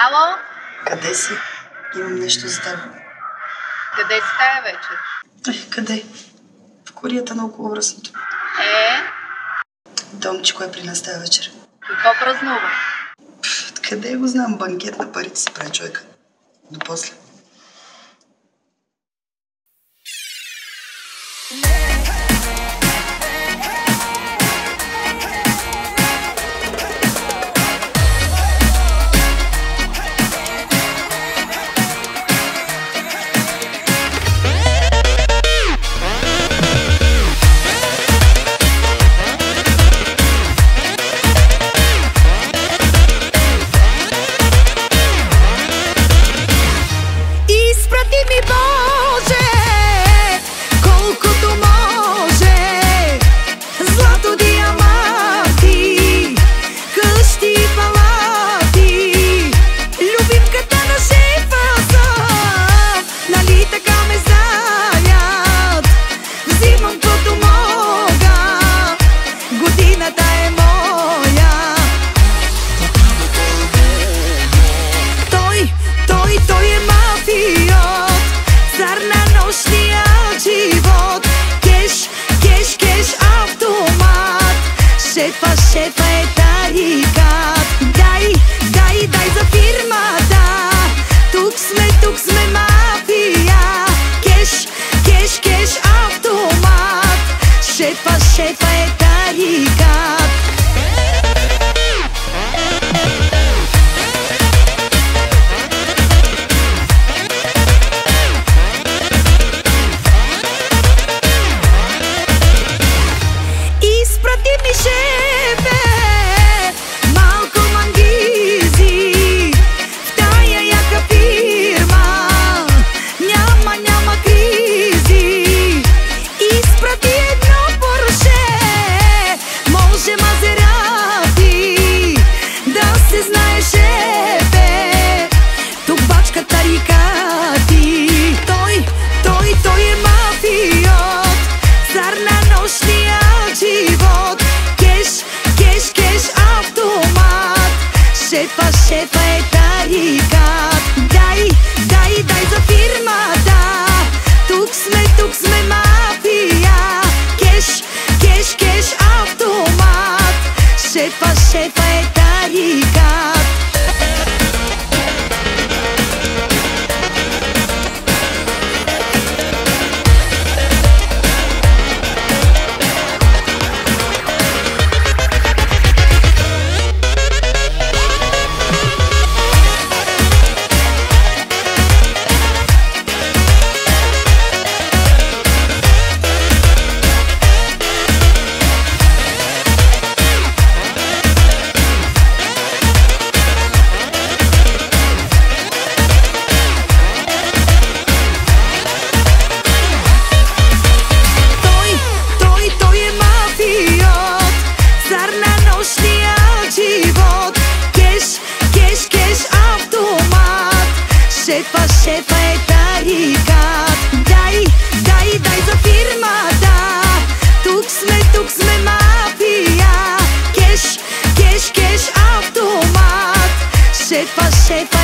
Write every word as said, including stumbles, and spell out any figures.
Ало? Къде си? Имам нещо за теб. Къде си тая вечер? Е, къде? В корията на околовръстното. Е? Домче, е при нас тая вечер. Какво празнува? Пф, къде го знам? Банкет на парите си прави човека. До после. Шефа, шефа е тарикат. Дай, дай, дай за фирмата. Тук сме, тук сме мафия. Кеш, кеш, кеш, автомат. Шефа, шефа е тарикат. Изпрати ми шефе малко мангизи в тая яка фирма. Няма, няма кризи. Изпрати едно Порше, може Мазерати. Да се знае шефе, тук бачка тарикати. Той, той, той е мафиот, цар на нощния живот. Кеш, кеш, кеш, автомат. Шефа, шефа е тарикат. Дай, дай, дай за фирмата. Тук сме, тук сме мафия. Кеш, кеш, кеш, автомат. Шефа, шефа е тарикат. Шефа, шефа е тарикат. Дай, дай, дай за фирмата. Тук сме, тук сме мафия. Кеш, кеш, кеш, автомат. Шефа, шефа